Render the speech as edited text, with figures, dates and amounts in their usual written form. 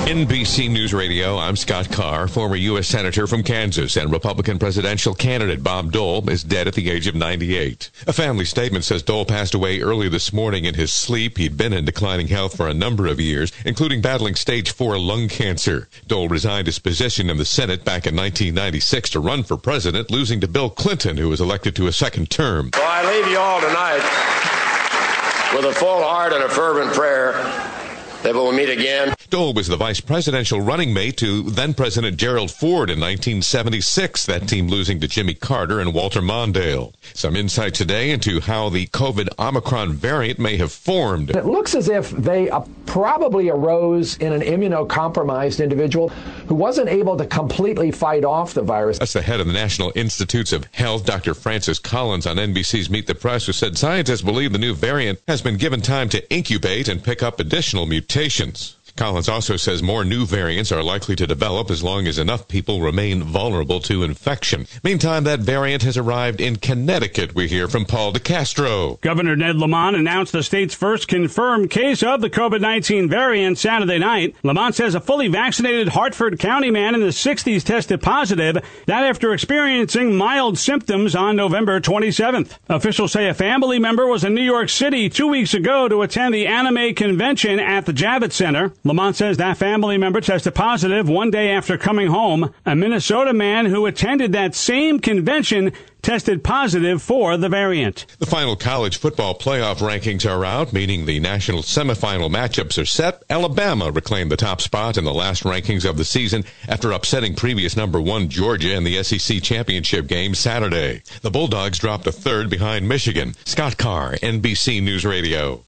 NBC News Radio, I'm Scott Carr. Former U.S. Senator from Kansas and Republican presidential candidate Bob Dole is dead at the age of 98. A family statement says Dole passed away early this morning in his sleep. He'd been in declining health for a number of years, including battling stage 4 lung cancer. Dole resigned his position in the Senate back in 1996 to run for president, losing to Bill Clinton, who was elected to a second term. So I leave you all tonight with a full heart and a fervent prayer that we'll meet again. Dole was the vice presidential running mate to then-President Gerald Ford in 1976, that team losing to Jimmy Carter and Walter Mondale. Some insight today into how the COVID Omicron variant may have formed. It looks as if they probably arose in an immunocompromised individual who wasn't able to completely fight off the virus. That's the head of the National Institutes of Health, Dr. Francis Collins, on NBC's Meet the Press, who said scientists believe the new variant has been given time to incubate and pick up additional mutations. Collins also says more new variants are likely to develop as long as enough people remain vulnerable to infection. Meantime, that variant has arrived in Connecticut. We hear from Paul DeCastro. Governor Ned Lamont announced the state's first confirmed case of the COVID-19 variant Saturday night. Lamont says a fully vaccinated Hartford County man in the 60s tested positive, that after experiencing mild symptoms on November 27th. Officials say a family member was in New York City 2 weeks ago to attend the anime convention at the Javits Center. Lamont says that family member tested positive one day after coming home. A Minnesota man who attended that same convention tested positive for the variant. The final college football playoff rankings are out, meaning the national semifinal matchups are set. Alabama reclaimed the top spot in the last rankings of the season after upsetting previous number 1 Georgia in the SEC championship game Saturday. The Bulldogs dropped a third behind Michigan. Scott Carr, NBC News Radio.